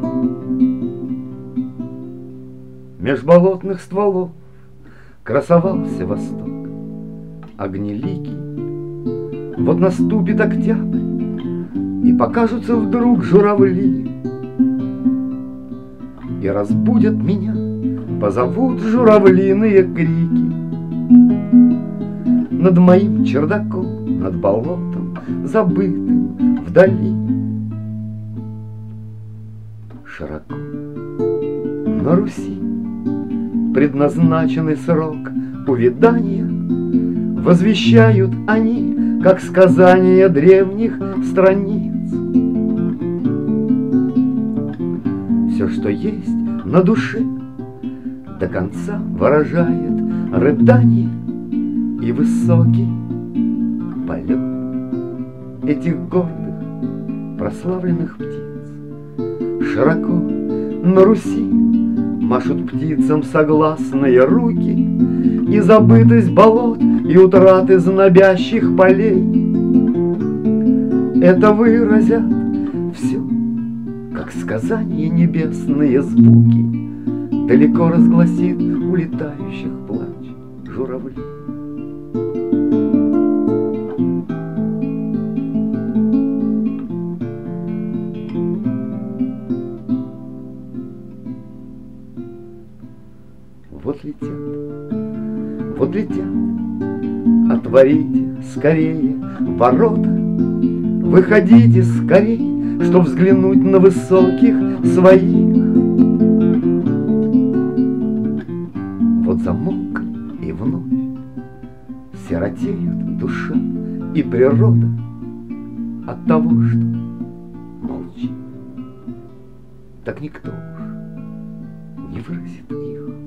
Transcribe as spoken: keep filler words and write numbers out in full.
Меж болотных стволов красовался восток огнеликий. Вот наступит октябрь, и покажутся вдруг журавли, и разбудят меня, позовут журавлиные крики. Над моим чердаком, над болотом, забытым вдали. Широко на Руси предназначенный срок увядания возвещают они, как сказания древних страниц. Все, что есть на душе, до конца выражает рыдание и высокий полет этих гордых прославленных птиц. Широко на Руси машут птицам согласные руки, и забытость болот, и утраты знобящих полей это выразят все, как сказания небесные звуки, далеко разгласит улетающих плач журавлей. Вот летят, вот летят, отворите скорее ворота, выходите скорей, чтоб взглянуть на высоких своих. Вот замолкли и вновь сиротеют душа и природа от того, что молчит. Так никто уж не выразит их.